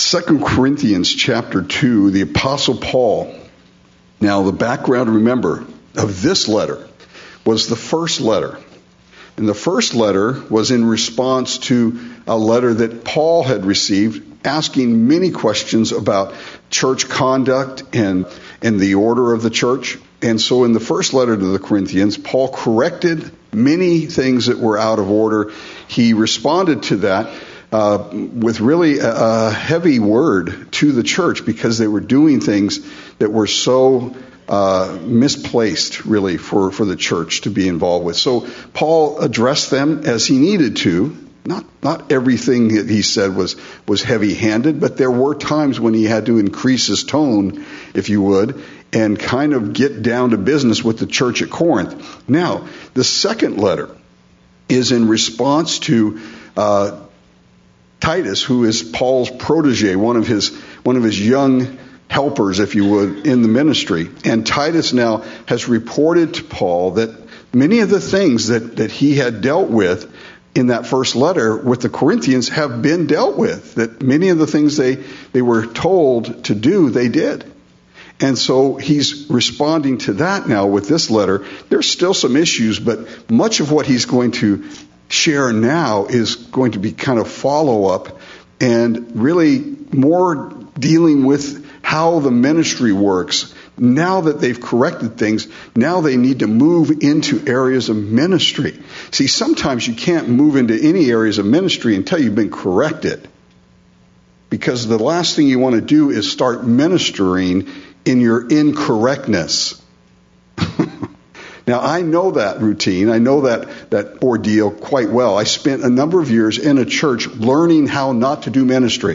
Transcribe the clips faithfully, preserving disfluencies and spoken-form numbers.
Second Corinthians chapter two, the Apostle Paul. Now, the background, remember, of this letter was the first letter. And the first letter was in response to a letter that Paul had received asking many questions about church conduct and, and the order of the church. And so in the first letter to the Corinthians, Paul corrected many things that were out of order. He responded to that uh, with really a, a heavy word to the church because they were doing things that were so uh, misplaced, really, for, for the church to be involved with. So Paul addressed them as he needed to. Not not everything that he said was, was heavy-handed, but there were times when he had to increase his tone, if you would, and kind of get down to business with the church at Corinth. Now, the second letter is in response to uh, Titus, who is Paul's protege, one of his one of his young helpers, if you would, in the ministry. And Titus now has reported to Paul that many of the things that, that he had dealt with in that first letter with the Corinthians have been dealt with, that many of the things they, they were told to do, they did. And so he's responding to that now with this letter. There's still some issues, but much of what he's going to share now is going to be kind of follow-up and really more dealing with how the ministry works. Now that they've corrected things, now they need to move into areas of ministry. See, sometimes you can't move into any areas of ministry until you've been corrected. Because the last thing you want to do is start ministering in your incorrectness. Now, I know that routine. I know that, that ordeal quite well. I spent a number of years in a church learning how not to do ministry.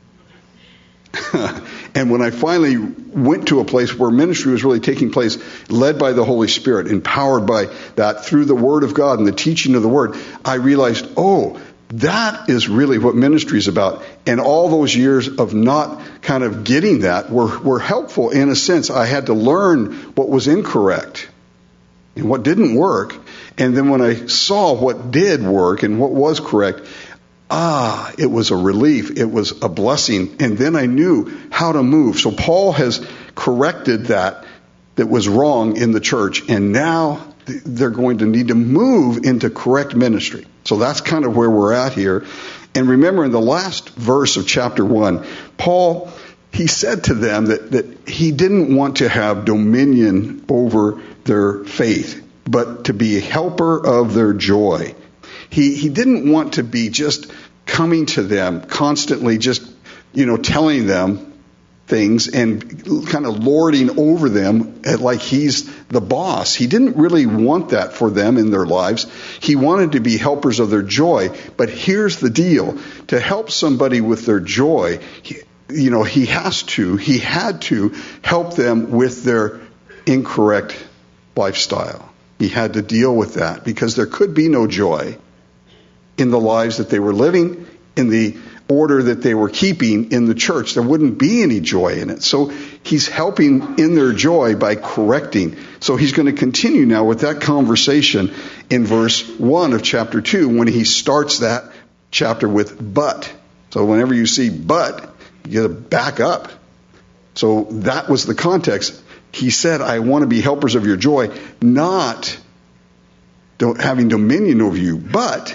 And when I finally went to a place where ministry was really taking place, led by the Holy Spirit, empowered by that through the Word of God and the teaching of the Word, I realized, oh, that is really what ministry is about. And all those years of not kind of getting that were, were helpful in a sense. I had to learn what was incorrect and what didn't work. And then when I saw what did work and what was correct, ah, it was a relief. It was a blessing. And then I knew how to move. So Paul has corrected that that was wrong in the church. And now they're going to need to move into correct ministry. So that's kind of where we're at here. And remember in the last verse of chapter one, Paul, he said to them that, that he didn't want to have dominion over their faith, but to be a helper of their joy. He he didn't want to be just coming to them constantly, just, you know, telling them things and kind of lording over them like he's the boss. He didn't really want that for them in their lives. He wanted to be helpers of their joy. But here's the deal. To help somebody with their joy, he, you know, he has to, he had to help them with their incorrect lifestyle. He had to deal with that because there could be no joy in the lives that they were living, in the order that they were keeping in the church. There wouldn't be any joy in it. So he's helping in their joy by correcting. So he's going to continue now with that conversation in verse one of chapter two when he starts that chapter with but. So whenever you see but, you got to back up. So that was the context. He said, I want to be helpers of your joy, not having dominion over you, but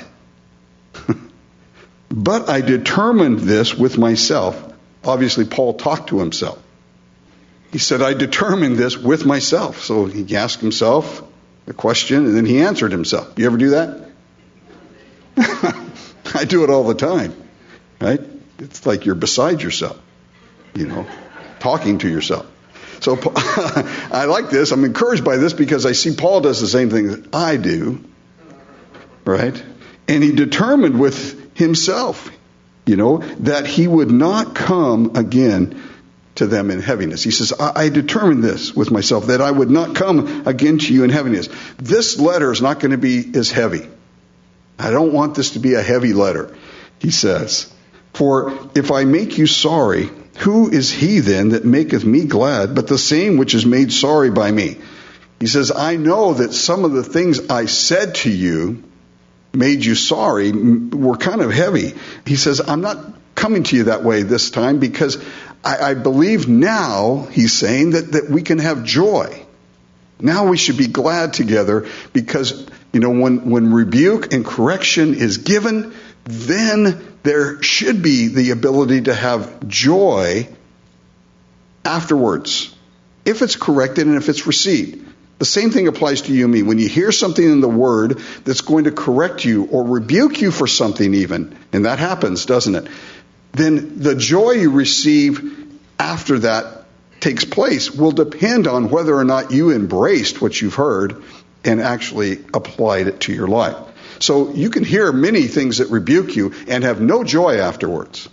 But I determined this with myself. Obviously, Paul talked to himself. He said, I determined this with myself. So he asked himself a question, and then he answered himself. You ever do that? I do it all the time, right? It's like you're beside yourself, you know, talking to yourself. So I like this. I'm encouraged by this because I see Paul does the same thing that I do, right? And he determined with himself, you know, that he would not come again to them in heaviness. He says, I, I determined this with myself, that I would not come again to you in heaviness. This letter is not going to be as heavy. I don't want this to be a heavy letter, he says. For if I make you sorry, who is he then that maketh me glad, but the same which is made sorry by me? He says, I know that some of the things I said to you made you sorry were kind of heavy. He says, I'm not coming to you that way this time because I, I believe now, he's saying, that, that we can have joy. Now we should be glad together because, you know, when, when rebuke and correction is given, then there should be the ability to have joy afterwards, if it's corrected and if it's received. The same thing applies to you and me. When you hear something in the Word that's going to correct you or rebuke you for something even, and that happens, doesn't it? Then the joy you receive after that takes place will depend on whether or not you embraced what you've heard and actually applied it to your life. So you can hear many things that rebuke you and have no joy afterwards.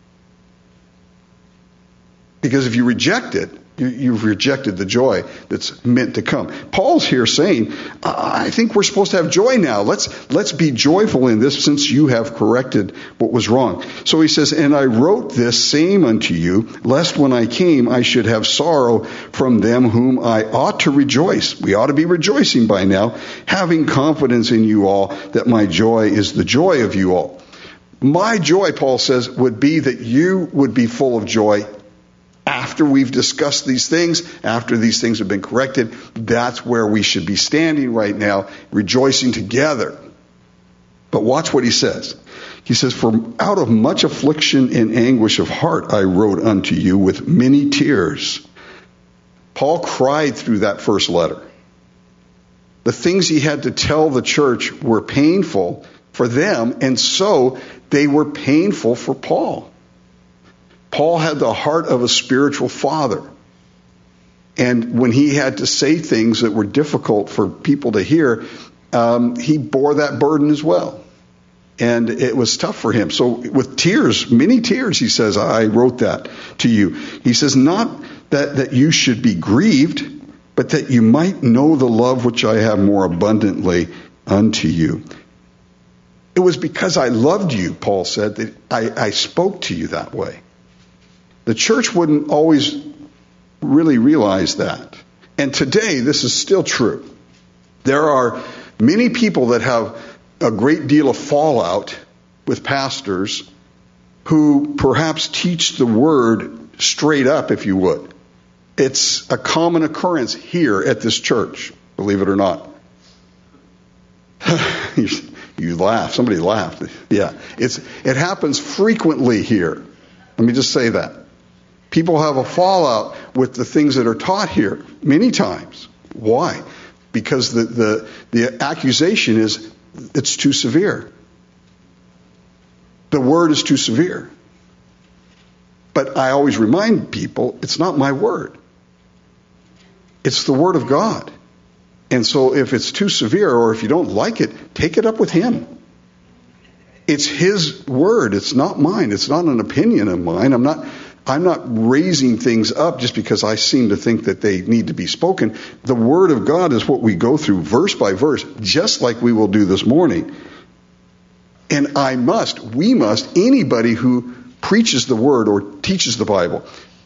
Because if you reject it, you, you've rejected the joy that's meant to come. Paul's here saying, I think we're supposed to have joy now. Let's, let's be joyful in this since you have corrected what was wrong. So he says, and I wrote this same unto you, lest when I came I should have sorrow from them whom I ought to rejoice. We ought to be rejoicing by now, having confidence in you all that my joy is the joy of you all. My joy, Paul says, would be that you would be full of joy after we've discussed these things, after these things have been corrected. That's where we should be standing right now, rejoicing together. But watch what he says. He says, for out of much affliction and anguish of heart I wrote unto you with many tears. Paul cried through that first letter. The things he had to tell the church were painful for them, and so they were painful for Paul. Paul had the heart of a spiritual father. And when he had to say things that were difficult for people to hear, um, he bore that burden as well. And it was tough for him. So with tears, many tears, he says, I wrote that to you. He says, not that, that you should be grieved, but that you might know the love which I have more abundantly unto you. It was because I loved you, Paul said, that I, I spoke to you that way. The church wouldn't always really realize that. And today, this is still true. There are many people that have a great deal of fallout with pastors who perhaps teach the word straight up, if you would. It's a common occurrence here at this church, believe it or not. you, you laugh. Somebody laughed. Yeah, it's it happens frequently here. Let me just say that. People have a fallout with the things that are taught here many times. Why? Because the, the, the accusation is it's too severe. The word is too severe. But I always remind people, it's not my word. It's the word of God. And so if it's too severe or if you don't like it, take it up with him. It's his word. It's not mine. It's not an opinion of mine. I'm not... I'm not raising things up just because I seem to think that they need to be spoken. The Word of God is what we go through verse by verse, just like we will do this morning. And I must, we must, anybody who preaches the Word or teaches the Bible,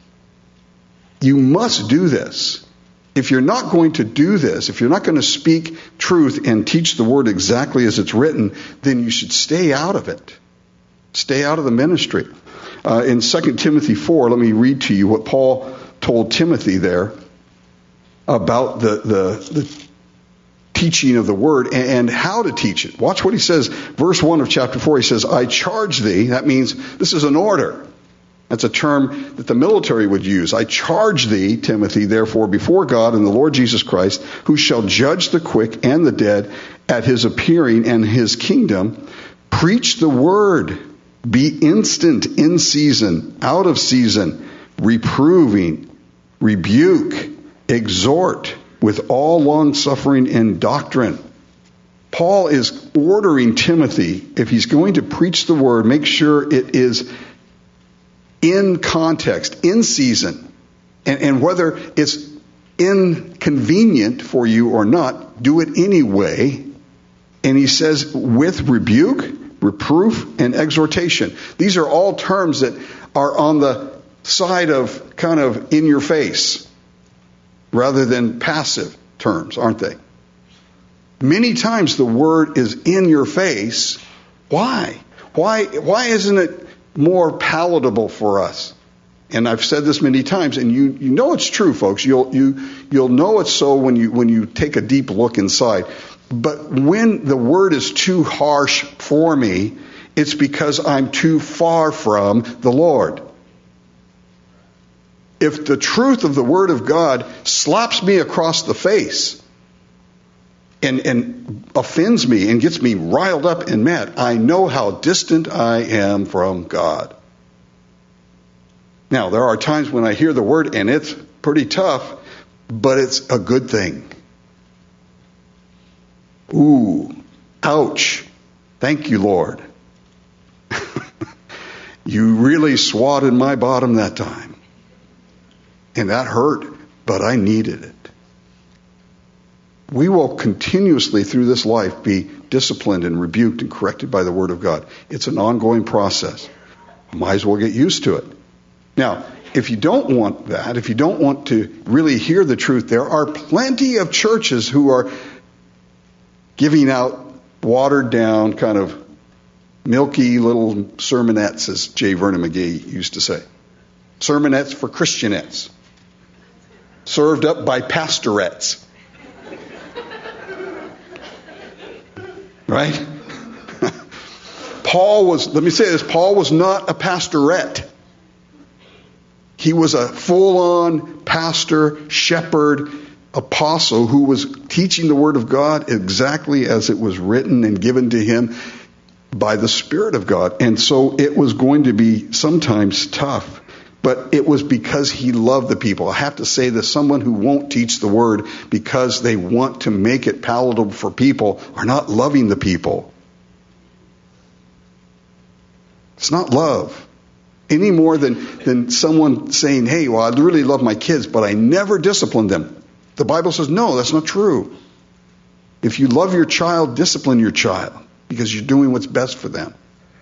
you must do this. If you're not going to do this, if you're not going to speak truth and teach the Word exactly as it's written, then you should stay out of it. Stay out of the ministry. Uh, in Second Timothy four, let me read to you what Paul told Timothy there about the, the, the teaching of the word and, and how to teach it. Watch what he says. Verse one of chapter four, he says, I charge thee. That means this is an order. That's a term that the military would use. I charge thee, Timothy, therefore, before God and the Lord Jesus Christ, who shall judge the quick and the dead at his appearing and his kingdom, preach the word. Be instant in season, out of season, reproving, rebuke, exhort with all long suffering and doctrine. Paul is ordering Timothy, if he's going to preach the word, make sure it is in context, in season, and, and whether it's inconvenient for you or not, do it anyway. And he says, with rebuke, reproof, and exhortation. These are all terms that are on the side of kind of in your face rather than passive terms, aren't they? Many times the word is in your face. Why? Why, why isn't it more palatable for us. And I've said this many times, and you, you know it's true, folks. You'll you you'll know it's so when you when you take a deep look inside. But when the word is too harsh for me, it's because I'm too far from the Lord. If the truth of the Word of God slaps me across the face and, and offends me and gets me riled up and mad, I know how distant I am from God. Now, there are times when I hear the Word and it's pretty tough, but it's a good thing. Ooh, ouch. Thank you, Lord. You really swatted my bottom that time. And that hurt, but I needed it. We will continuously through this life be disciplined and rebuked and corrected by the Word of God. It's an ongoing process. Might as well get used to it. Now, if you don't want that, if you don't want to really hear the truth, there are plenty of churches who are giving out watered down, kind of milky little sermonettes, as J. Vernon McGee used to say. Sermonettes for Christianettes. Served up by pastorettes. Right? Paul was, let me say this, Paul was not a pastorette. He was a full-on pastor, shepherd, apostle who was teaching the Word of God exactly as it was written and given to him by the Spirit of God. And so it was going to be sometimes tough, but it was because he loved the people. I have to say that someone who won't teach the Word because they want to make it palatable for people are not loving the people. It's not love. Any more than, than someone saying, hey, well, I really love my kids, but I never discipline them. The Bible says, no, that's not true. If you love your child, discipline your child because you're doing what's best for them.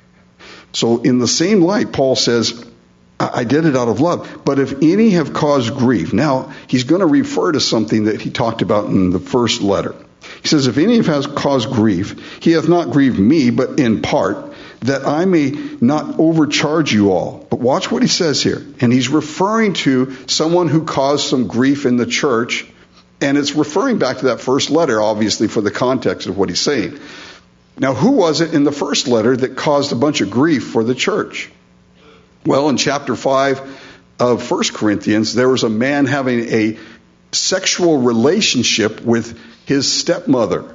So in the same light, Paul says, I did it out of love. But if any have caused grief, now he's going to refer to something that he talked about in the first letter. He says, if any has caused grief, he hath not grieved me, but in part, that I may not overcharge you all. But watch what he says here. And he's referring to someone who caused some grief in the church. And it's referring back to that first letter, obviously, for the context of what he's saying. Now, who was it in the first letter that caused a bunch of grief for the church? Well, in chapter five of First Corinthians, there was a man having a sexual relationship with his stepmother.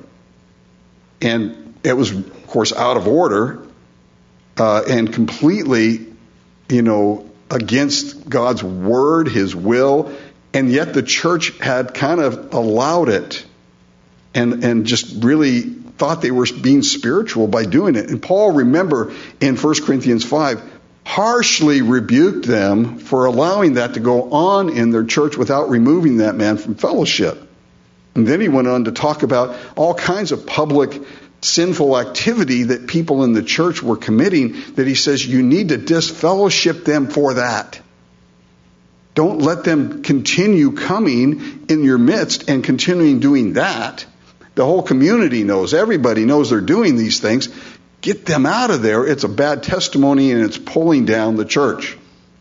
And it was, of course, out of order uh, and completely, you know, against God's word, his will. And yet the church had kind of allowed it and, and just really thought they were being spiritual by doing it. And Paul, remember, in First Corinthians five, harshly rebuked them for allowing that to go on in their church without removing that man from fellowship. And then he went on to talk about all kinds of public sinful activity that people in the church were committing, that he says you need to disfellowship them for that. Don't let them continue coming in your midst and continuing doing that. The whole community knows, everybody knows they're doing these things. Get them out of there. It's a bad testimony and it's pulling down the church.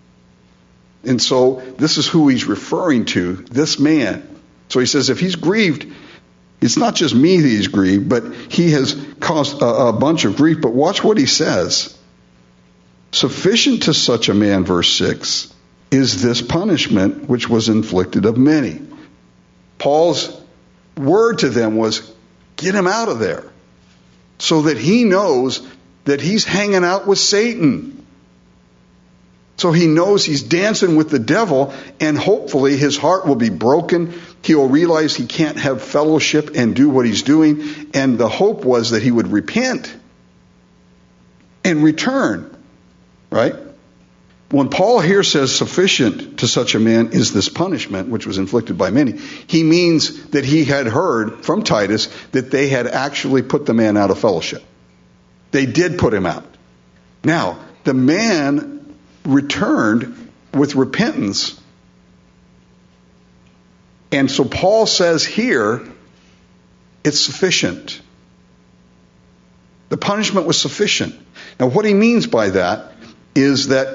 And so this is who he's referring to, this man. So he says if he's grieved, it's not just me that he's grieved, but he has caused a, a bunch of grief. But watch what he says. Sufficient to such a man, verse six, is this punishment which was inflicted of many. Paul's word to them was, get him out of there. So that he knows that he's hanging out with Satan. So he knows he's dancing with the devil, and hopefully his heart will be broken. He'll realize he can't have fellowship and do what he's doing. And the hope was that he would repent and return. Right? When Paul here says sufficient to such a man is this punishment, which was inflicted by many, he means that he had heard from Titus that they had actually put the man out of fellowship. They did put him out. Now, the man returned with repentance. And so Paul says here, it's sufficient. The punishment was sufficient. Now, what he means by that is that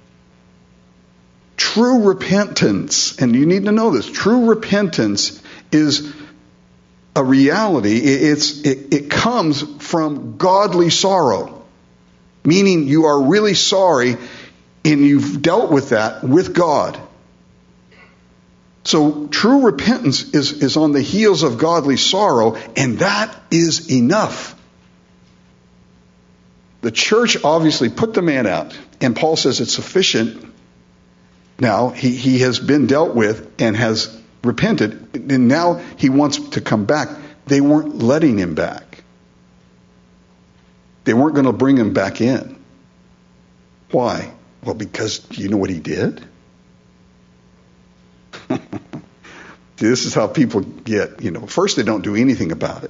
true repentance, and you need to know this, true repentance is a reality. It's, it, it comes from godly sorrow, meaning you are really sorry and you've dealt with that with God. So true repentance is, is on the heels of godly sorrow, and that is enough. The church obviously put the man out, and Paul says it's sufficient. Now, he, he has been dealt with and has repented, and now he wants to come back. They weren't letting him back. They weren't going to bring him back in. Why? Well, because do you know what he did? See, this is how people get, you know, first they don't do anything about it.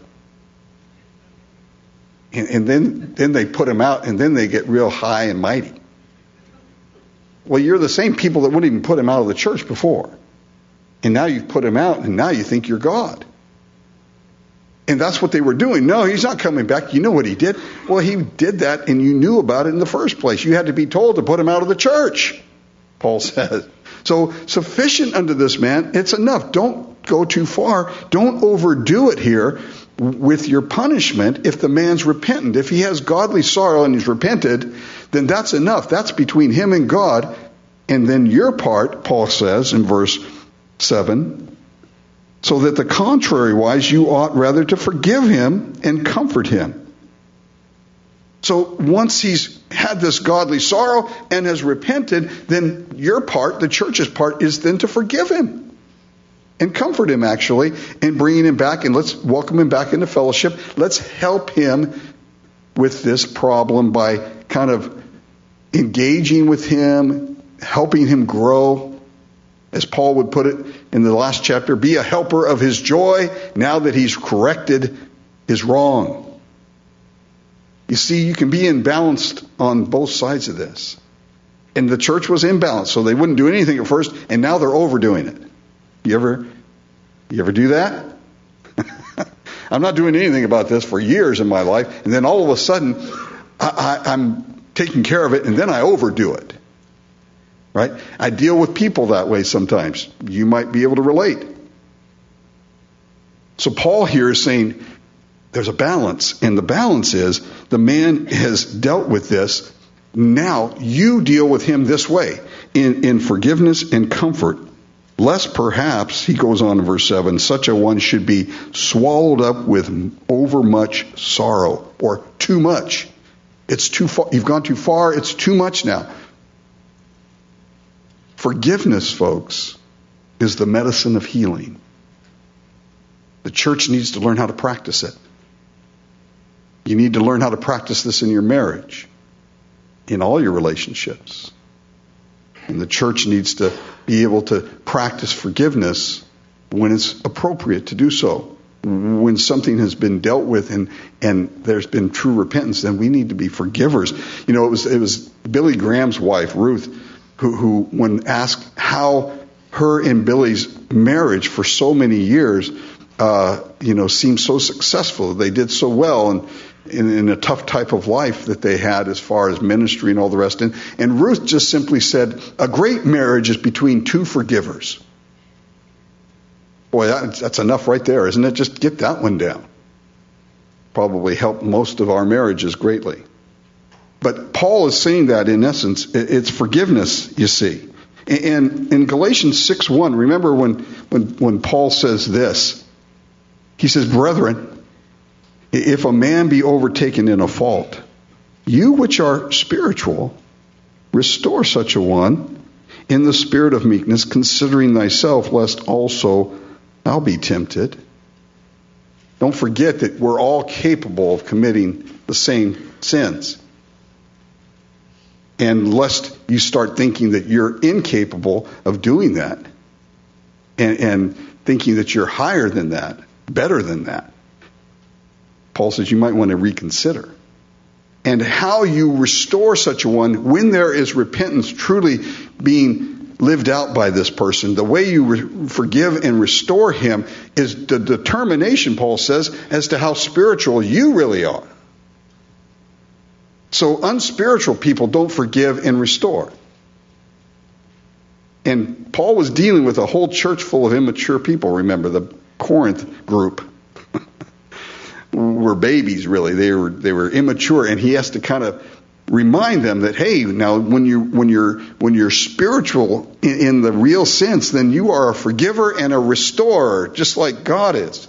And, and then, then they put him out, and then they get real high and mighty. Well, you're the same people that wouldn't even put him out of the church before. And now you've put him out, and now you think you're God. And that's what they were doing. No, he's not coming back. You know what he did? Well, he did that, and you knew about it in the first place. You had to be told to put him out of the church, Paul says. So sufficient unto this man, it's enough. Don't go too far. Don't overdo it here with your punishment if the man's repentant. If he has godly sorrow and he's repented, then that's enough. That's between him and God. And then your part, Paul says in verse seven, so that the contrary wise you ought rather to forgive him and comfort him. So once he's had this godly sorrow and has repented, then your part, the church's part, is then to forgive him and comfort him, actually, and bringing him back, and let's welcome him back into fellowship. Let's help him with this problem by kind of engaging with him, helping him grow. As Paul would put it in the last chapter, be a helper of his joy now that he's corrected his wrong. You see, you can be imbalanced on both sides of this. And the church was imbalanced, so they wouldn't do anything at first, and now they're overdoing it. You ever, you ever do that? I'm not doing anything about this for years in my life, and then all of a sudden, I, I, I'm taking care of it, and then I overdo it. Right? I deal with people that way sometimes. You might be able to relate. So Paul here is saying there's a balance, and the balance is the man has dealt with this. Now you deal with him this way, in, in forgiveness and comfort, lest perhaps, he goes on in verse seven, such a one should be swallowed up with overmuch sorrow, or too much. It's too far. You've gone too far. It's too much now. Forgiveness, folks, is the medicine of healing. The church needs to learn how to practice it. You need to learn how to practice this in your marriage, in all your relationships. And the church needs to be able to practice forgiveness when it's appropriate to do so. When something has been dealt with and, and there's been true repentance, then we need to be forgivers. You know, it was it was Billy Graham's wife, Ruth, who, who when asked how her and Billy's marriage for so many years, uh, you know, seemed so successful. They did so well and in, in a tough type of life that they had as far as ministry and all the rest. And, and Ruth just simply said, a great marriage is between two forgivers. Boy, that, that's enough right there, isn't it? Just get that one down. Probably helped most of our marriages greatly. But Paul is saying that in essence, it's forgiveness, you see. And in Galatians six one, remember when, when, when Paul says this, he says, brethren, if a man be overtaken in a fault, you which are spiritual, restore such a one in the spirit of meekness, considering thyself, lest also thou be tempted. Don't forget that we're all capable of committing the same sins. And lest you start thinking that you're incapable of doing that and, and thinking that you're higher than that, better than that. Paul says you might want to reconsider. And how you restore such a one when there is repentance truly being lived out by this person. The way you re- forgive and restore him is the determination, Paul says, as to how spiritual you really are. So unspiritual people don't forgive and restore. And Paul was dealing with a whole church full of immature people. Remember, the Corinth group were babies, really. They were they were immature, and he has to kind of remind them that, hey, now when you when you're when you're spiritual in, in the real sense, then you are a forgiver and a restorer, just like God is.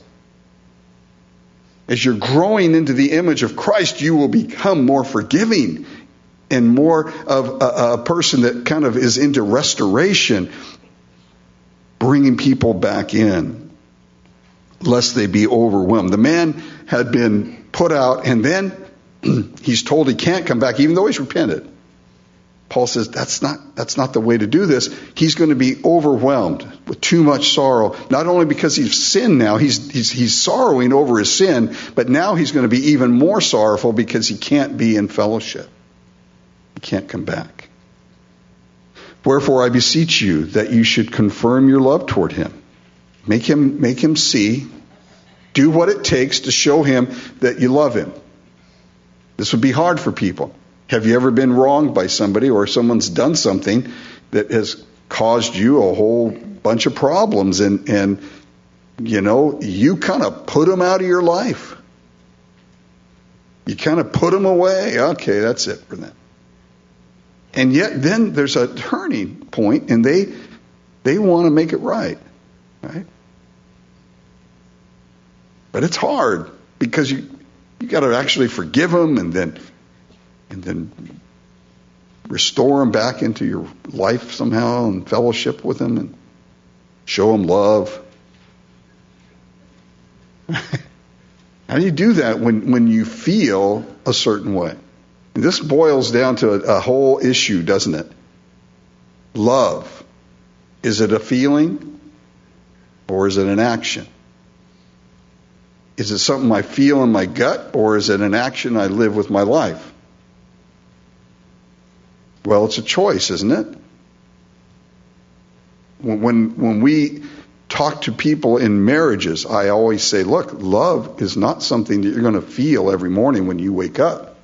As you're growing into the image of Christ, you will become more forgiving and more of a, a person that kind of is into restoration, bringing people back in, lest they be overwhelmed. The man had been put out, and then he's told he can't come back, even though he's repented. Paul says that's not that's not the way to do this. He's going to be overwhelmed with too much sorrow, not only because he's sinned now, he's, he's, he's sorrowing over his sin, but now he's going to be even more sorrowful because he can't be in fellowship. He can't come back. Wherefore I beseech you that you should confirm your love toward him. Make him, make him see. Do what it takes to show him that you love him. This would be hard for people. Have you ever been wronged by somebody, or someone's done something that has caused you a whole bunch of problems, and, and you know, you kind of put them out of your life. You kind of put them away. Okay, that's it for them. And yet then there's a turning point, and they they want to make it right. Right? But it's hard because you you got to actually forgive them, and then and then restore them back into your life somehow, and fellowship with them, and show them love. How do you do that when, when you feel a certain way? And this boils down to a, a whole issue, doesn't it? Love. Is it a feeling, or is it an action? Is it something I feel in my gut, or is it an action I live with my life? Well, it's a choice, isn't it? When, when, when we talk to people in marriages, I always say, look, love is not something that you're going to feel every morning when you wake up.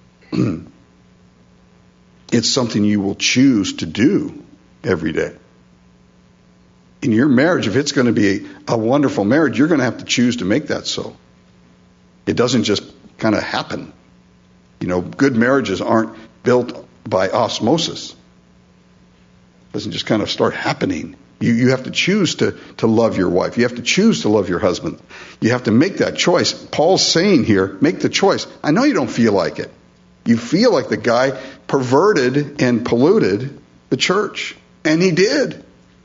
It's something you will choose to do every day. In your marriage, if it's going to be a, a wonderful marriage, you're going to have to choose to make that so. It doesn't just kind of happen. You know, good marriages aren't built by osmosis. It doesn't just kind of start happening. You you have to choose to, to love your wife. You have to choose to love your husband. You have to make that choice. Paul's saying here, make the choice. I know you don't feel like it. You feel like the guy perverted and polluted the church. And he did.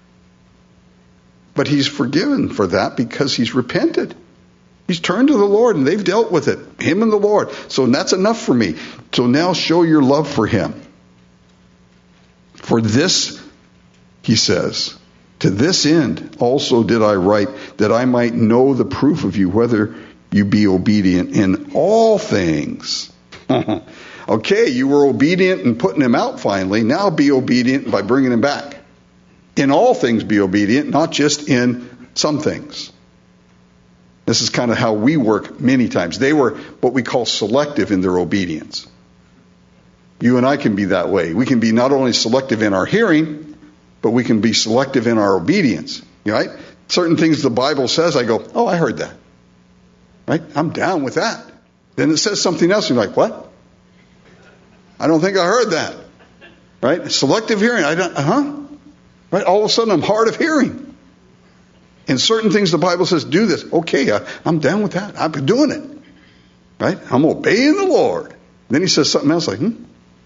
But he's forgiven for that because he's repented. He's turned to the Lord, and they've dealt with it. Him and the Lord. So that's enough for me. So now show your love for him. For this, he says, to this end also did I write, that I might know the proof of you, whether you be obedient in all things. Okay, you were obedient in putting him out finally. Now be obedient by bringing him back. In all things be obedient, not just in some things. This is kind of how we work many times. They were what we call selective in their obedience. You and I can be that way. We can be not only selective in our hearing, but we can be selective in our obedience. Right? Certain things the Bible says, I go, oh, I heard that. Right? I'm down with that. Then it says something else, and you're like, what? I don't think I heard that. Right? Selective hearing. I don't, huh? Right? All of a sudden I'm hard of hearing. And certain things the Bible says, do this. Okay, I, I'm down with that. I'm doing it. Right? I'm obeying the Lord. Then he says something else like, hmm?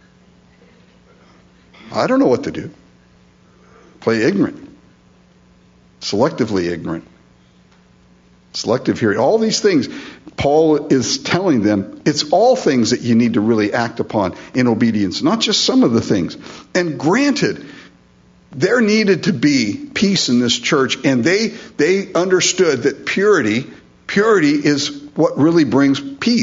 I don't know what to do. Play ignorant. Selectively ignorant. Selective hearing. All these things, Paul is telling them, it's all things that you need to really act upon in obedience, not just some of the things. And granted, there needed to be peace in this church, and they they understood that purity, purity is what really brings peace.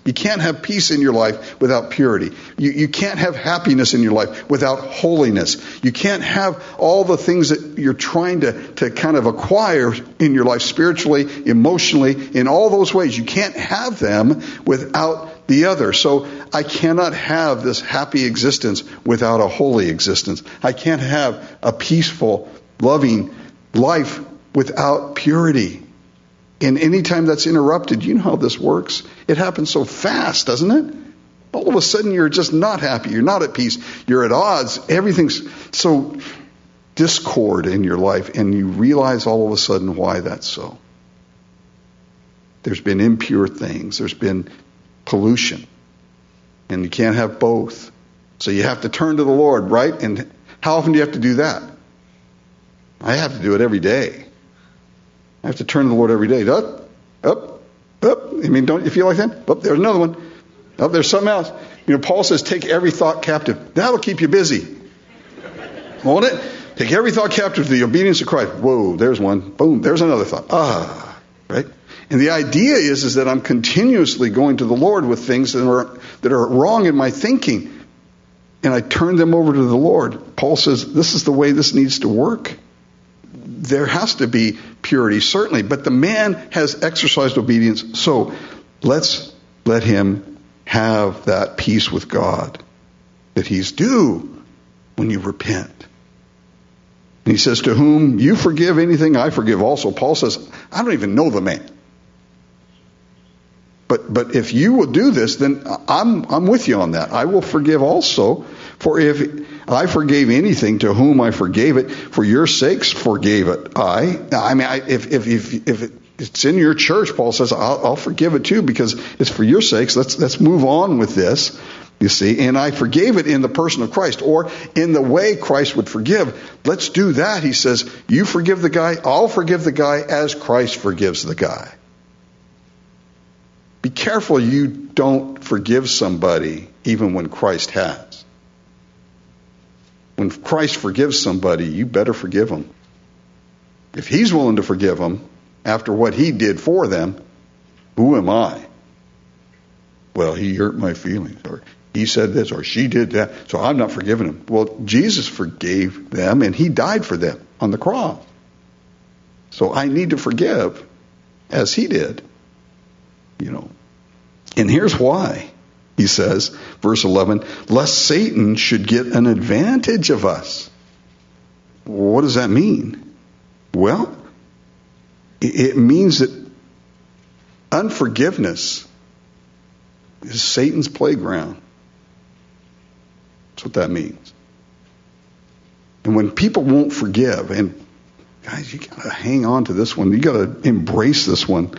You can't have peace in your life without purity. You, you can't have happiness in your life without holiness. You can't have all the things that you're trying to, to kind of acquire in your life spiritually, emotionally, in all those ways. You can't have them without the other. So I cannot have this happy existence without a holy existence. I can't have a peaceful, loving life without purity. And anytime that's interrupted, you know how this works. It happens so fast, doesn't it? All of a sudden, you're just not happy. You're not at peace. You're at odds. Everything's so discord in your life, and you realize all of a sudden why that's so. There's been impure things. There's been pollution. And you can't have both. So you have to turn to the Lord, right? And how often do you have to do that? I have to do it every day. I have to turn to the Lord every day. Up, up, up. I mean, don't you feel like that? Up, there's another one. Up, there's something else. You know, Paul says, take every thought captive. That'll keep you busy. Won't it? Take every thought captive to the obedience of Christ. Whoa, there's one. Boom, there's another thought. Ah, right? And the idea is, is that I'm continuously going to the Lord with things that are, that are wrong in my thinking. And I turn them over to the Lord. Paul says, this is the way this needs to work. There has to be purity, certainly, but the man has exercised obedience, so let's let him have that peace with God that he's due when you repent. And he says, to whom you forgive anything, I forgive also. Paul says, I don't even know the man. But but if you will do this, then I'm I'm with you on that. I will forgive also. For if I forgave anything, to whom I forgave it, for your sakes forgave it I. I mean, I, if if if if it's in your church, Paul says, I'll, I'll forgive it too, because it's for your sakes. Let's let's move on with this. You see, and I forgave it in the person of Christ, or in the way Christ would forgive. Let's do that. He says, you forgive the guy, I'll forgive the guy as Christ forgives the guy. Be careful you don't forgive somebody even when Christ has. When Christ forgives somebody, you better forgive them. If he's willing to forgive them after what he did for them, who am I? Well, he hurt my feelings, or he said this, or she did that, so I'm not forgiving him. Well, Jesus forgave them, and he died for them on the cross. So I need to forgive as he did. You know, and here's why. He says, verse eleven, lest Satan should get an advantage of us. What does that mean? Well, it means that unforgiveness is Satan's playground. That's what that means. And when people won't forgive, and guys, you got to hang on to this one. You got to embrace this one.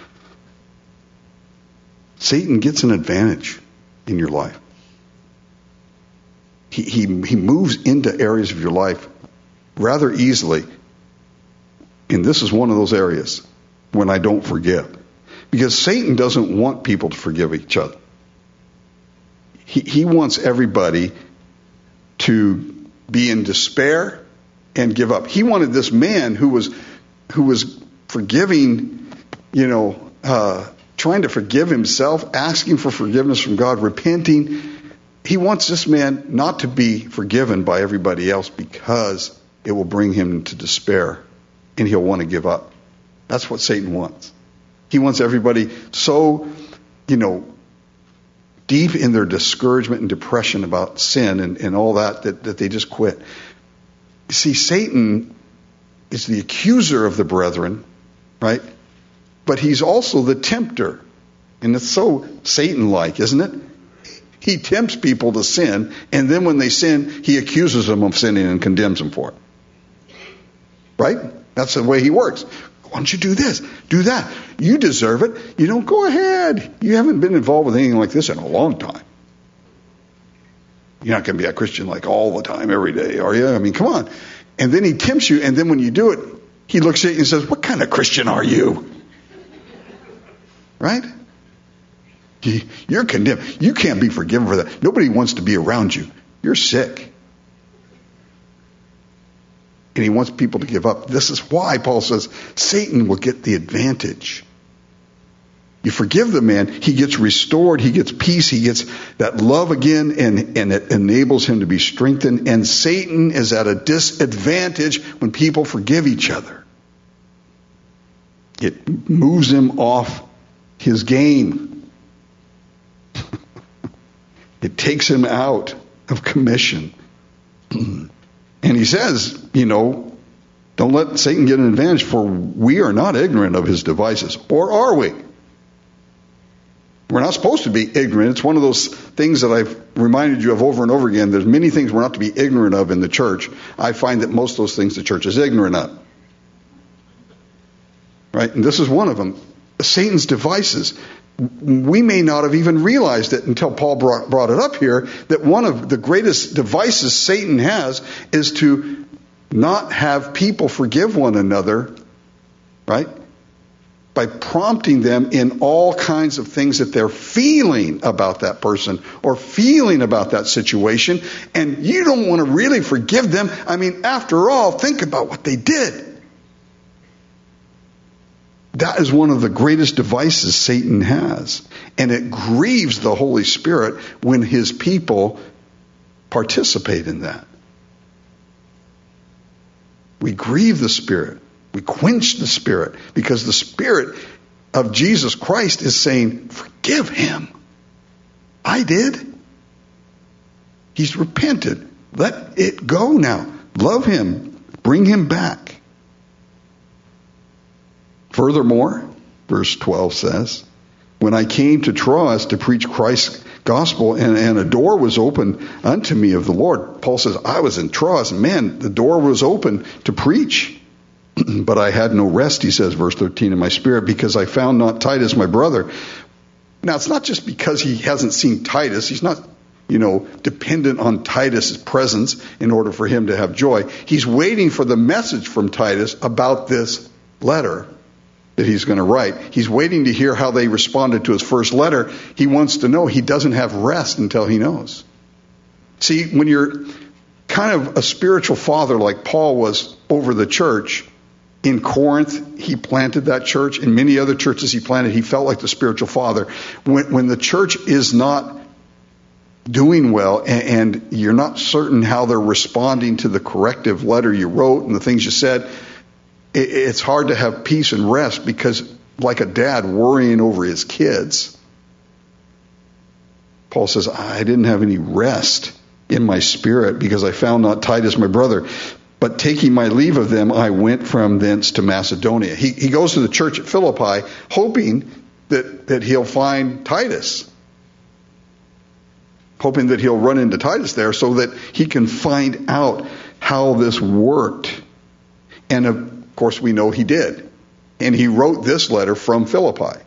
Satan gets an advantage in your life. He, he, he moves into areas of your life rather easily. And this is one of those areas when I don't forgive. Because Satan doesn't want people to forgive each other. He, he wants everybody to be in despair and give up. He wanted this man who was, who was forgiving, you know, uh, trying to forgive himself, asking for forgiveness from God, repenting. He wants this man not to be forgiven by everybody else because it will bring him to despair and he'll want to give up. That's what Satan wants. He wants everybody so, you know, deep in their discouragement and depression about sin and, and all that, that, that they just quit. You see, Satan is the accuser of the brethren, right? But he's also the tempter. And it's so Satan-like, isn't it? He tempts people to sin, and then when they sin, he accuses them of sinning and condemns them for it. Right? That's the way he works. Why don't you do this? Do that. You deserve it. You don't go ahead. You haven't been involved with anything like this in a long time. You're not going to be a Christian like all the time, every day, are you? I mean, come on. And then he tempts you, and then when you do it, he looks at you and says, what kind of Christian are you? Right? You're condemned. You can't be forgiven for that. Nobody wants to be around you. You're sick. And he wants people to give up. This is why Paul says Satan will get the advantage. You forgive the man, he gets restored, he gets peace, he gets that love again, and, and it enables him to be strengthened. And Satan is at a disadvantage when people forgive each other. It moves him off his game. It takes him out of commission. And he says, you know, don't let Satan get an advantage, for we are not ignorant of his devices. Or are we? We're not supposed to be ignorant. It's one of those things that I've reminded you of over and over again. There's many things we're not to be ignorant of in the church. I find that most of those things the church is ignorant of. Right? And this is one of them. Satan's devices. We may not have even realized it until Paul brought, brought it up here, that one of the greatest devices Satan has is to not have people forgive one another, right? By prompting them in all kinds of things that they're feeling about that person or feeling about that situation. And you don't want to really forgive them. I mean, after all, think about what they did. That is one of the greatest devices Satan has. And it grieves the Holy Spirit when his people participate in that. We grieve the Spirit. We quench the Spirit because the Spirit of Jesus Christ is saying, forgive him. I did. He's repented. Let it go now. Love him. Bring him back. Furthermore, verse twelve says, when I came to Troas to preach Christ's gospel, and, and a door was opened unto me of the Lord. Paul says, I was in Troas, and man, the door was open to preach. But I had no rest, he says, verse thirteen, in my spirit, because I found not Titus, my brother. Now, it's not just because he hasn't seen Titus. He's not, you know, dependent on Titus' presence in order for him to have joy. He's waiting for the message from Titus about this letter that he's going to write. He's waiting to hear how they responded to his first letter. He wants to know. He doesn't have rest until he knows. See, when you're kind of a spiritual father like Paul was over the church, in Corinth, he planted that church. In many other churches he planted, he felt like the spiritual father. When, when the church is not doing well and, and you're not certain how they're responding to the corrective letter you wrote and the things you said, it, it's hard to have peace and rest because, like a dad worrying over his kids, Paul says, I didn't have any rest in my spirit because I found not Titus, my brother. But taking my leave of them, I went from thence to Macedonia. He, he goes to the church at Philippi, hoping that, that he'll find Titus. Hoping that he'll run into Titus there so that he can find out how this worked. And of course, we know he did. And he wrote this letter from Philippi.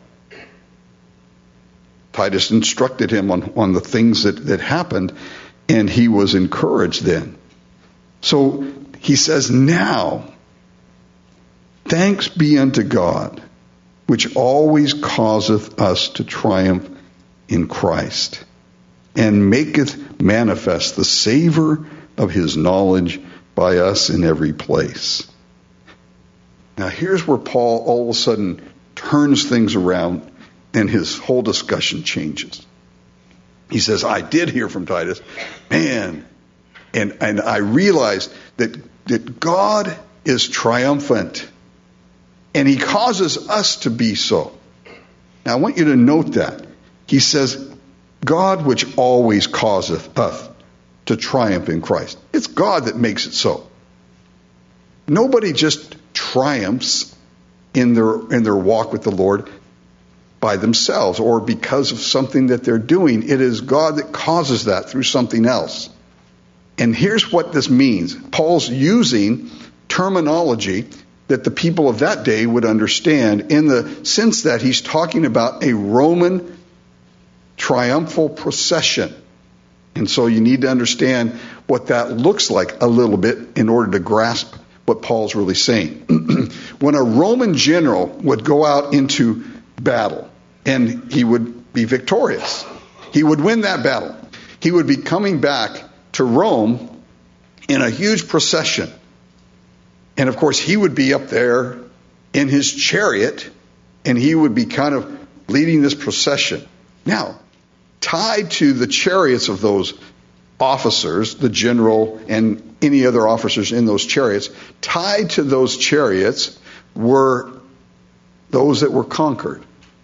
Titus instructed him on, on the things that, that happened, and he was encouraged then. So he says, now, thanks be unto God, which always causeth us to triumph in Christ, and maketh manifest the savor of his knowledge by us in every place. Now here's where Paul all of a sudden turns things around and his whole discussion changes. He says, I did hear from Titus, man, and, and I realized that, that God is triumphant, and he causes us to be so. Now I want you to note that. He says, God which always causeth us to triumph in Christ. It's God that makes it so. Nobody just triumphs in their in their walk with the Lord by themselves or because of something that they're doing. It is God that causes that through something else. And here's what this means. Paul's using terminology that the people of that day would understand in the sense that he's talking about a Roman triumphal procession. And so you need to understand what that looks like a little bit in order to grasp what Paul's really saying. When a Roman general would go out into battle and he would be victorious, he would win that battle, he would be coming back to Rome in a huge procession. And of course, he would be up there in his chariot, and he would be kind of leading this procession. Now, tied to the chariots of those officers, the general and any other officers in those chariots, tied to those chariots were those that were conquered,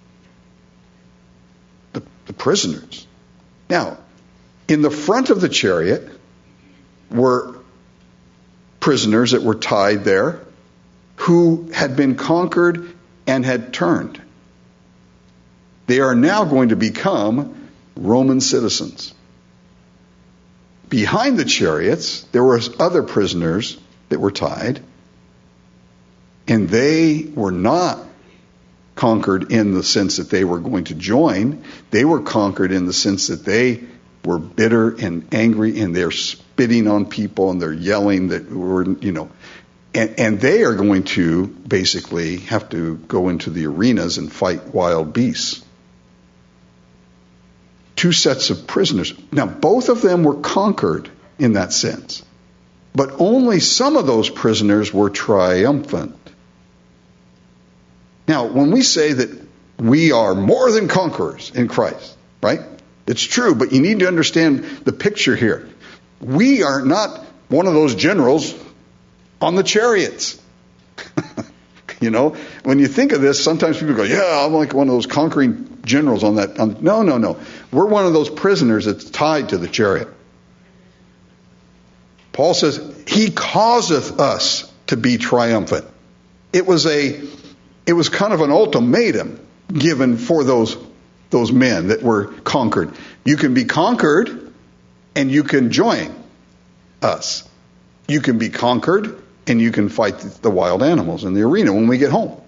the, the prisoners. Now, in the front of the chariot were prisoners that were tied there who had been conquered and had turned. They are now going to become Roman citizens. Behind the chariots, there were other prisoners that were tied, and they were not conquered in the sense that they were going to join. They were conquered in the sense that they were bitter and angry, and they're spitting on people, and they're yelling that were, you know, and, and they are going to basically have to go into the arenas and fight wild beasts. Two sets of prisoners. Now, both of them were conquered in that sense, but only some of those prisoners were triumphant. Now, when we say that we are more than conquerors in Christ, right? It's true, but you need to understand the picture here. We are not one of those generals on the chariots. You know, when you think of this, sometimes people go, yeah, I'm like one of those conquering generals on that. On, no, no, no. We're one of those prisoners that's tied to the chariot. Paul says, he causeth us to be triumphant. It was a, it was kind of an ultimatum given for those, those men that were conquered. You can be conquered and you can join us. You can be conquered and you can fight the wild animals in the arena when we get home.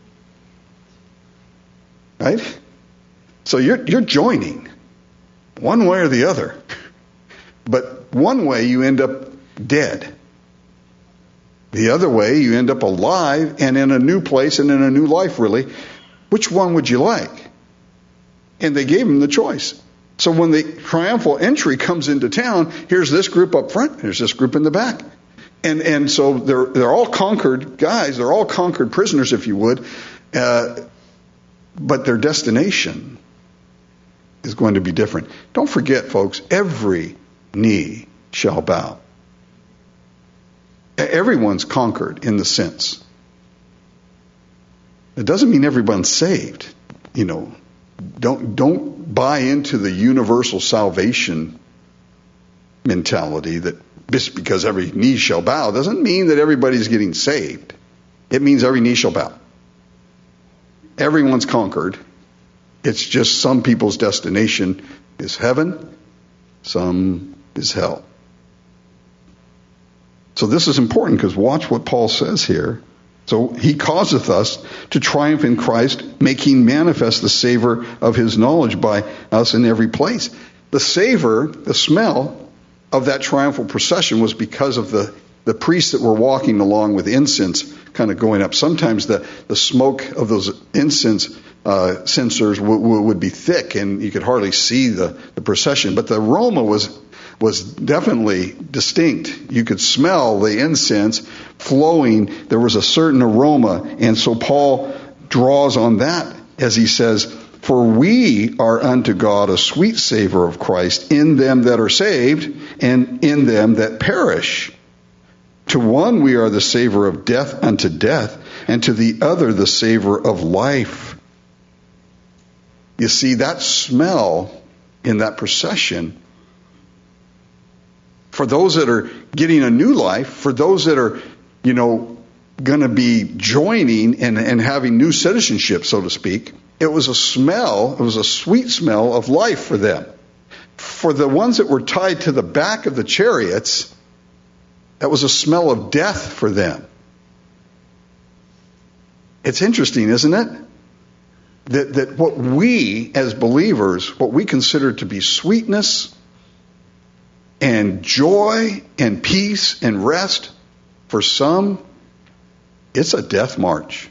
Right? So you're you're joining one way or the other. But one way you end up dead. The other way you end up alive and in a new place and in a new life, really. Which one would you like? And they gave him the choice. So when the triumphal entry comes into town, here's this group up front, here's this group in the back. And and so they're they're all conquered guys, they're all conquered prisoners, if you would. Uh, but their destination is going to be different. Don't forget, folks, every knee shall bow. Everyone's conquered in the sense. It doesn't mean everyone's saved. You know, don't don't buy into the universal salvation mentality that just because every knee shall bow doesn't mean that everybody's getting saved. It means every knee shall bow. Everyone's conquered. It's just some people's destination is heaven, some is hell. So this is important because watch what Paul says here. So he causeth us to triumph in Christ, making manifest the savor of his knowledge by us in every place. The savor, the smell of that triumphal procession was because of the, the priests that were walking along with incense kind of going up. Sometimes the, the smoke of those incense uh, censers w- w- would be thick and you could hardly see the, the procession. But the aroma was was definitely distinct. You could smell the incense flowing. There was a certain aroma. And so Paul draws on that as he says, for we are unto God a sweet savor of Christ in them that are saved and in them that perish. To one we are the savor of death unto death, and to the other the savor of life. You see, that smell in that procession, for those that are getting a new life, for those that are, you know, going to be joining and, and having new citizenship, so to speak, it was a smell, it was a sweet smell of life for them. For the ones that were tied to the back of the chariots, that was a smell of death for them. It's interesting, isn't it? That, that what we as believers, what we consider to be sweetness and joy and peace and rest, for some, it's a death march.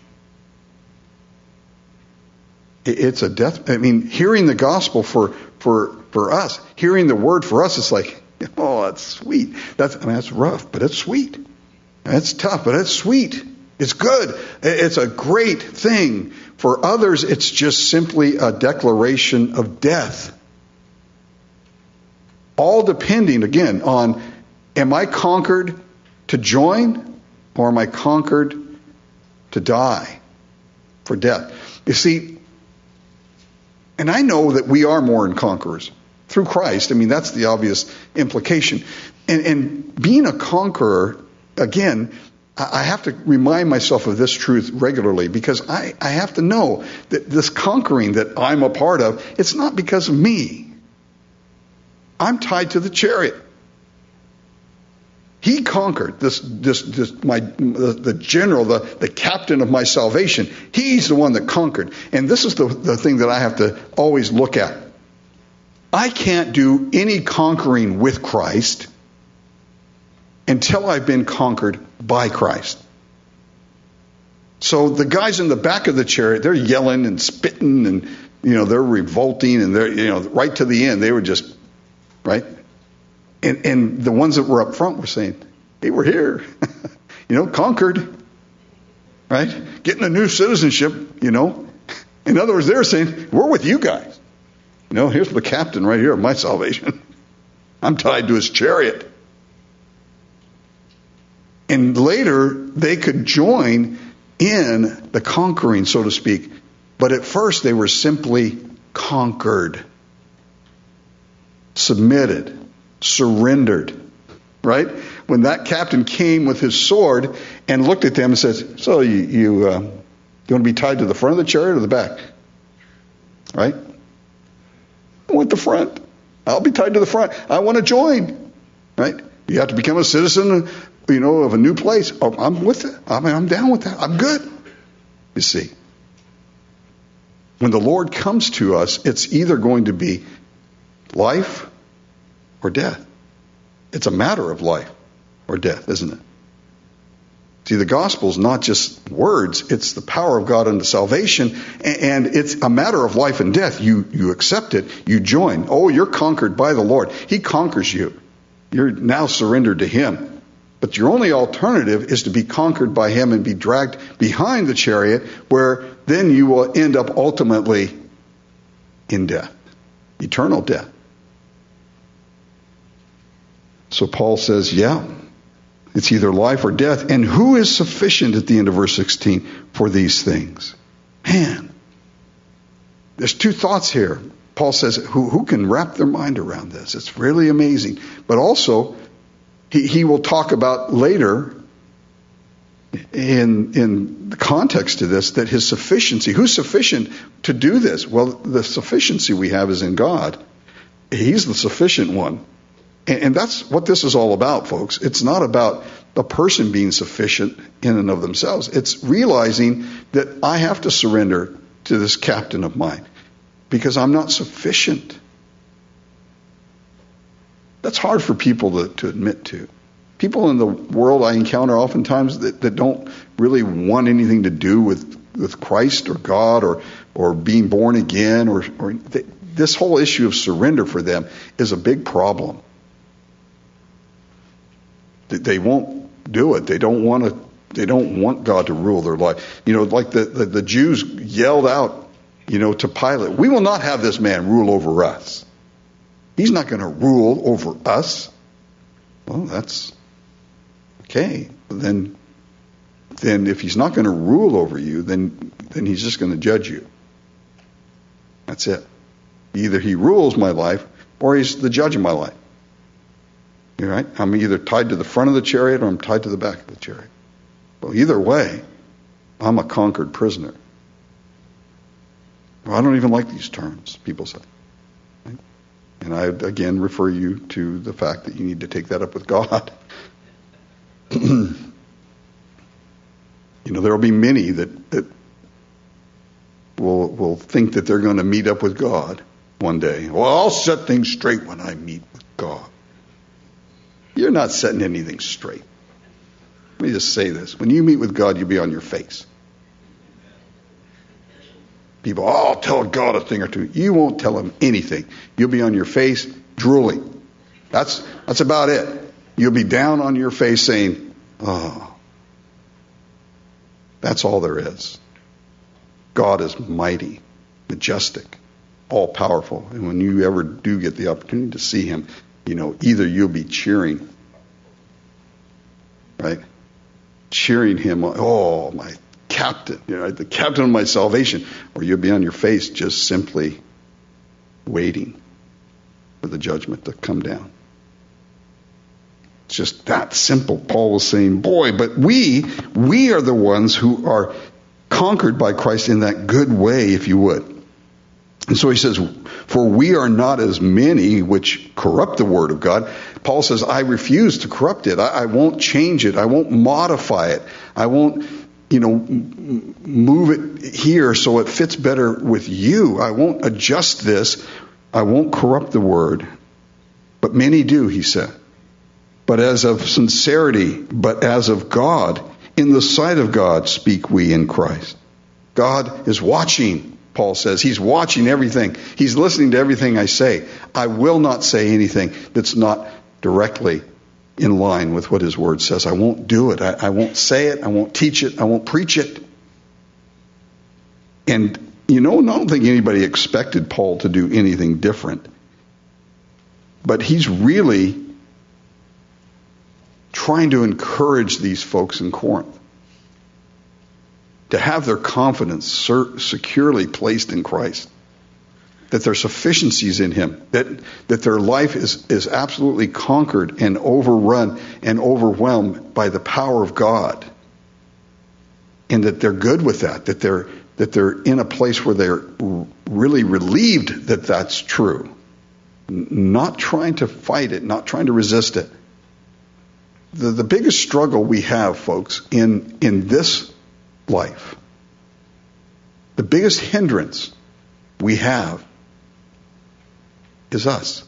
It's a death. I mean, hearing the gospel for for for us, hearing the word for us, it's like, oh, that's sweet. That's I mean, that's rough, but it's sweet. That's tough, but it's sweet. It's good. It's a great thing. For others, it's just simply a declaration of death. All depending, again, on, am I conquered to join, or am I conquered to die for death? You see, and I know that we are more than conquerors through Christ. I mean, that's the obvious implication. And, and being a conqueror, again, I have to remind myself of this truth regularly, because I, I have to know that this conquering that I'm a part of, it's not because of me. I'm tied to the chariot. He conquered this, this, this my, the, the general, the, the captain of my salvation. He's the one that conquered. And this is the, the thing that I have to always look at. I can't do any conquering with Christ until I've been conquered by Christ. So the guys in the back of the chariot, they're yelling and spitting and, you know, they're revolting and they're, you know, right to the end, they were just, right? And, and the ones that were up front were saying, hey, we're here, you know, conquered, right? Getting a new citizenship, you know. In other words, they're saying, we're with you guys. You know, here's the captain right here of my salvation. I'm tied to his chariot. And later, they could join in the conquering, so to speak. But at first, they were simply conquered, submitted, surrendered, right? When that captain came with his sword and looked at them and said, so you, you, uh, you want to be tied to the front of the chariot or the back? Right? I want the front. I'll be tied to the front. I want to join. Right? You have to become a citizen, you know, of a new place. Oh, I'm with it. I mean, I'm down with that. I'm good. You see, when the Lord comes to us, it's either going to be life or death. It's a matter of life or death, isn't it? See, the gospel is not just words. It's the power of God unto salvation. And it's a matter of life and death. You, you accept it. You join. Oh, you're conquered by the Lord. He conquers you. You're now surrendered to Him. But your only alternative is to be conquered by Him and be dragged behind the chariot, where then you will end up ultimately in death. Eternal death. So Paul says, yeah, it's either life or death. And who is sufficient at the end of verse sixteen for these things? Man, there's two thoughts here. Paul says, who, who can wrap their mind around this? It's really amazing. But also, he, he will talk about later in, in the context of this, that his sufficiency, who's sufficient to do this? Well, the sufficiency we have is in God. He's the sufficient one. And, and that's what this is all about, folks. It's not about a person being sufficient in and of themselves. It's realizing that I have to surrender to this captain of mine, because I'm not sufficient. That's hard for people to, to admit to. People in the world I encounter oftentimes that, that don't really want anything to do with, with Christ or God or or being born again, or, or they, this whole issue of surrender for them is a big problem. They, they won't do it. They don't want to. They don't want God to rule their life. You know, like the, the, the Jews yelled out, you know, to Pilate, we will not have this man rule over us. He's not going to rule over us. Well, that's okay. But then, then if he's not going to rule over you, then then he's just going to judge you. That's it. Either he rules my life, or he's the judge of my life. You're right? I'm either tied to the front of the chariot, or I'm tied to the back of the chariot. Well, either way, I'm a conquered prisoner. Well, I don't even like these terms, people say. Right? And I, again, refer you to the fact that you need to take that up with God. You know, there will be many that, that will, will think that they're going to meet up with God one day. Well, I'll set things straight when I meet with God. You're not setting anything straight. Let me just say this. When you meet with God, you'll be on your face. People, oh, I'll tell God a thing or two. You won't tell him anything. You'll be on your face drooling. That's that's about it. You'll be down on your face saying, oh. That's all there is. God is mighty, majestic, all-powerful. And when you ever do get the opportunity to see him, you know, either you'll be cheering, right? Cheering him, oh, my captain, you know, the captain of my salvation, or you'll be on your face just simply waiting for the judgment to come down. It's just that simple. Paul was saying, boy, but we, we are the ones who are conquered by Christ in that good way, if you would. And so he says, for we are not as many which corrupt the word of God. Paul says, I refuse to corrupt it. I, I won't change it. I won't modify it. I won't, you know, move it here so it fits better with you. I won't adjust this. I won't corrupt the word. But many do, he said. But as of sincerity, but as of God, in the sight of God speak we in Christ. God is watching, Paul says. He's watching everything. He's listening to everything I say. I will not say anything that's not directly in line with what his word says. I won't do it. I, I won't say it. I won't teach it. I won't preach it. And, you know, I don't think anybody expected Paul to do anything different. But he's really trying to encourage these folks in Corinth to have their confidence securely placed in Christ, that their sufficiency is in him, that, that their life is, is absolutely conquered and overrun and overwhelmed by the power of God, and that they're good with that, that they're, that they're in a place where they're really relieved that that's true, not trying to fight it, not trying to resist it. The, the biggest struggle we have, folks, in, in this life, the biggest hindrance we have is us.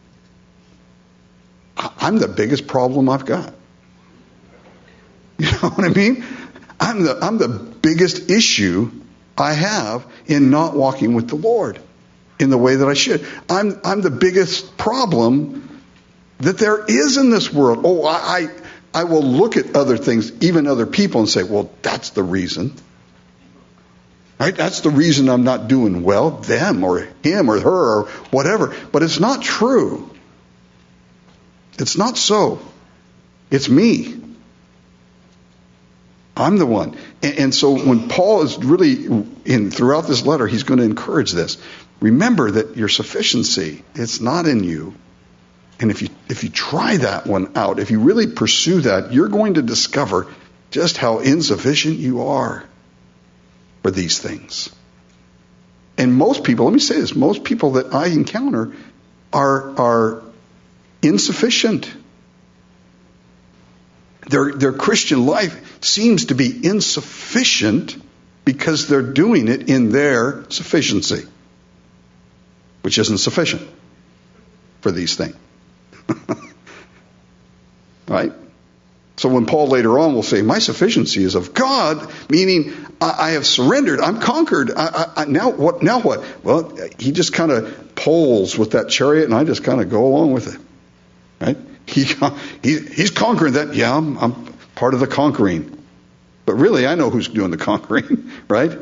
I'm the biggest problem I've got. You know what I mean? I'm the, I'm the biggest issue I have in not walking with the Lord in the way that I should. I'm, I'm the biggest problem that there is in this world. Oh, I, I I will look at other things, even other people, and say, well, that's the reason. Right? That's the reason I'm not doing well, them or him or her or whatever. But it's not true. It's not so. It's me. I'm the one. And, and so when Paul is really, in throughout this letter, he's going to encourage this. Remember that your sufficiency, it's not in you. And if you if you try that one out, if you really pursue that, you're going to discover just how insufficient you are for these things. And most people, let me say this, most people that I encounter are are insufficient. Their their Christian life seems to be insufficient because they're doing it in their sufficiency, which isn't sufficient for these things. Right? So when Paul later on will say, my sufficiency is of God, meaning I, I have surrendered, I'm conquered. I, I, I, now what? Now what? Well, he just kind of pulls with that chariot, and I just kind of go along with it. Right? He, he he's conquering that. Yeah, I'm, I'm part of the conquering, but really, I know who's doing the conquering. Right?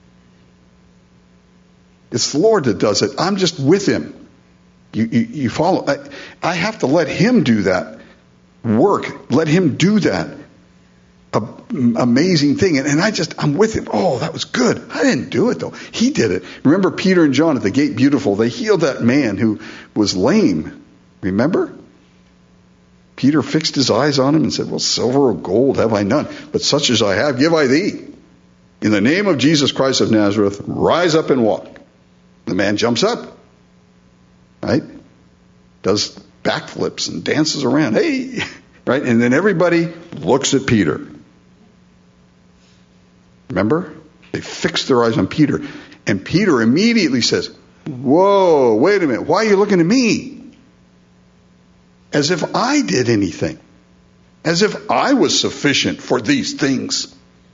It's the Lord that does it. I'm just with him. You, you, you follow. I, I have to let him do that work. Let him do that a, amazing thing. And, and I just, I'm with him. Oh, that was good. I didn't do it, though. He did it. Remember Peter and John at the Gate Beautiful? They healed that man who was lame. Remember? Peter fixed his eyes on him and said, well, silver or gold have I none, but such as I have give I thee. In the name of Jesus Christ of Nazareth, rise up and walk. The man jumps up. Right? Does backflips and dances around. Hey! Right? And then everybody looks at Peter. Remember? They fix their eyes on Peter. And Peter immediately says, whoa, wait a minute. Why are you looking at me? As if I did anything. As if I was sufficient for these things.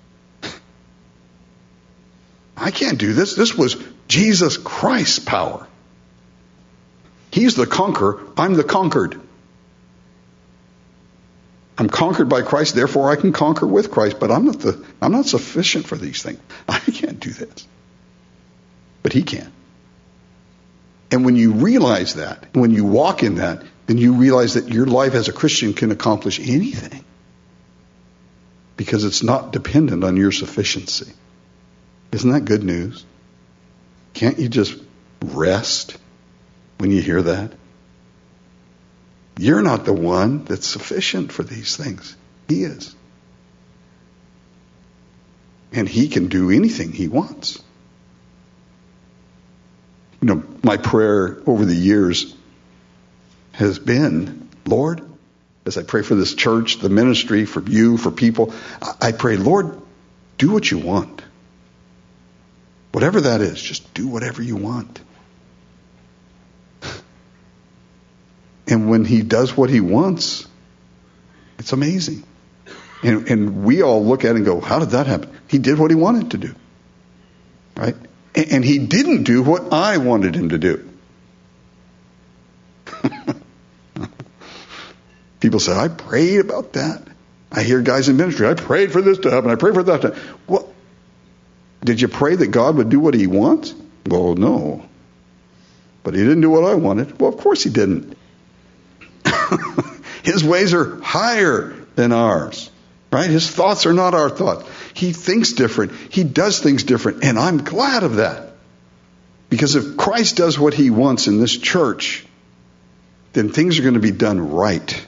I can't do this. This was Jesus Christ's power. He's the conqueror. I'm the conquered. I'm conquered by Christ, therefore I can conquer with Christ, but I'm not the I'm not sufficient for these things. I can't do this. But he can. And when you realize that, when you walk in that, then you realize that your life as a Christian can accomplish anything. Because it's not dependent on your sufficiency. Isn't that good news? Can't you just rest when you hear that? You're not the one that's sufficient for these things. He is. And he can do anything he wants. You know, my prayer over the years has been, Lord, as I pray for this church, the ministry, for you, for people, I pray, Lord, do what you want. Whatever that is, just do whatever you want. And when he does what he wants, it's amazing. And, and we all look at it and go, how did that happen? He did what he wanted to do. Right? And, and he didn't do what I wanted him to do. People say, I prayed about that. I hear guys in ministry, I prayed for this to happen, I prayed for that to happen. Well, did you pray that God would do what he wants? Well, no. But he didn't do what I wanted. Well, of course he didn't. His ways are higher than ours, right? His thoughts are not our thoughts. He thinks different. He does things different. And I'm glad of that. Because if Christ does what he wants in this church, then things are going to be done right.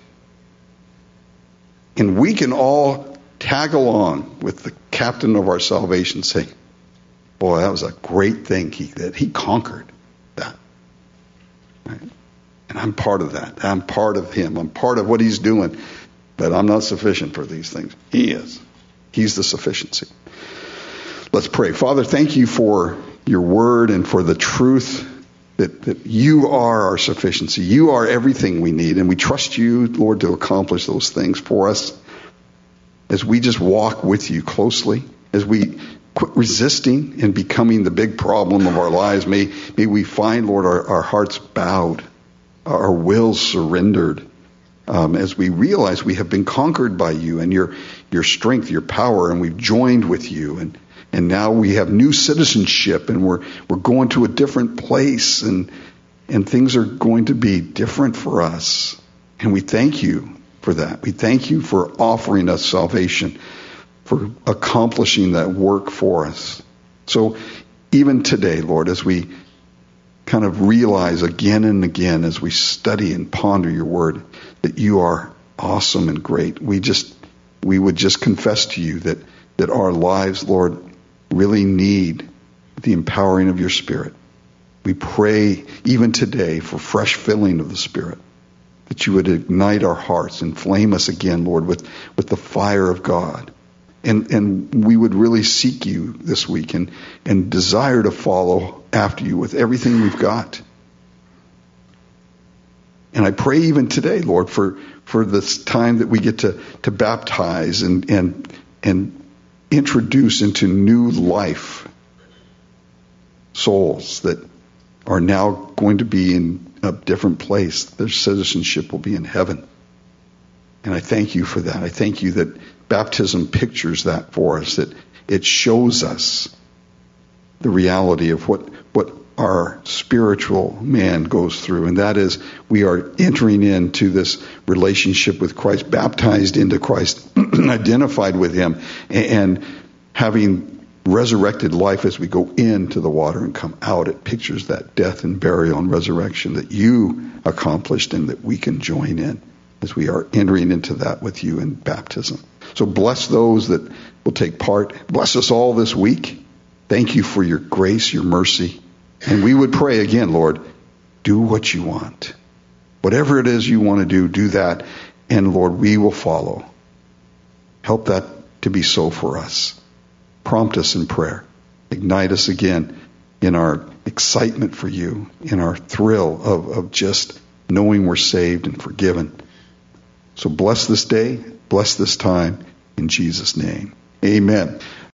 And we can all tag along with the captain of our salvation saying, boy, that was a great thing he, that he conquered that. Right? And I'm part of that. I'm part of him. I'm part of what he's doing. But I'm not sufficient for these things. He is. He's the sufficiency. Let's pray. Father, thank you for your word and for the truth that, that you are our sufficiency. You are everything we need. And we trust you, Lord, to accomplish those things for us as we just walk with you closely, as we quit resisting and becoming the big problem of our lives. May, may we find, Lord, our, our hearts bowed, our wills surrendered, um, as we realize we have been conquered by you and your your strength, your power, and we've joined with you, and and now we have new citizenship, and we're we're going to a different place, and and things are going to be different for us, and we thank you for that. We thank you for offering us salvation, for accomplishing that work for us. So even today, Lord, as we kind of realize again and again as we study and ponder your word that you are awesome and great, we just we would just confess to you that that our lives, Lord, really need the empowering of your Spirit. We pray even today for fresh filling of the Spirit, that you would ignite our hearts, inflame us again, Lord, with, with the fire of God. And and we would really seek you this week and, and desire to follow after you with everything we've got. And I pray even today, Lord, for, for this time that we get to, to baptize and, and and introduce into new life souls that are now going to be in a different place. Their citizenship will be in heaven. And I thank you for that. I thank you that baptism pictures that for us, that it shows us the reality of what, what our spiritual man goes through. And that is, we are entering into this relationship with Christ, baptized into Christ, identified with him, and having resurrected life as we go into the water and come out. It pictures that death and burial and resurrection that you accomplished and that we can join in as we are entering into that with you in baptism. So bless those that will take part. Bless us all this week. Thank you for your grace, your mercy. And we would pray again, Lord, do what you want. Whatever it is you want to do, do that. And Lord, we will follow. Help that to be so for us. Prompt us in prayer. Ignite us again in our excitement for you, in our thrill of, of just knowing we're saved and forgiven. So bless this day, bless this time, in Jesus' name. Amen.